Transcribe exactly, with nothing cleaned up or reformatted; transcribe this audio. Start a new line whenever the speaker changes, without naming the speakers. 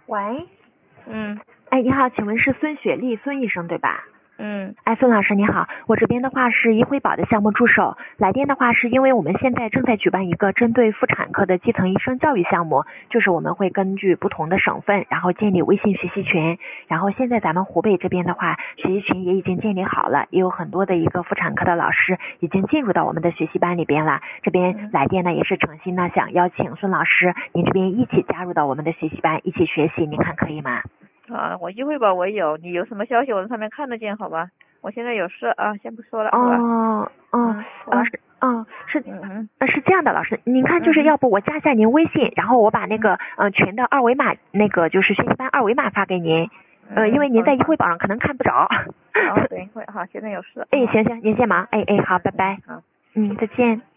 喂，
嗯
哎，你好，请问是孙雪丽孙医生对吧？
嗯
哎，孙老师你好，我这边的话是医惠保的项目助手，来电的话是因为我们现在正在举办一个针对妇产科的基层医生教育项目，就是我们会根据不同的省份，然后建立微信学习群，然后现在咱们湖北这边的话，学习群也已经建立好了，也有很多的一个妇产科的老师已经进入到我们的学习班里边了。这边来电呢也是诚心呢想邀请孙老师您这边一起加入到我们的学习班，一起学习，您看可以吗？
啊，我医惠保我有，你有什么消息我在上面看得见，好吧？我现在有事啊，先不说了，好吧？
哦哦，
嗯，好吧
老师，哦是，
嗯嗯
呃是这样的，老师，您看就是
嗯
要不我加一下您微信，然后我把那个呃群的二维码，那个就是学习班二维码发给您，呃，因为您在医惠保上可能看不着。
好，等一会儿，好，现在有事。
哎，行行，您先忙，哎哎，好，拜拜，
好。
嗯，再见。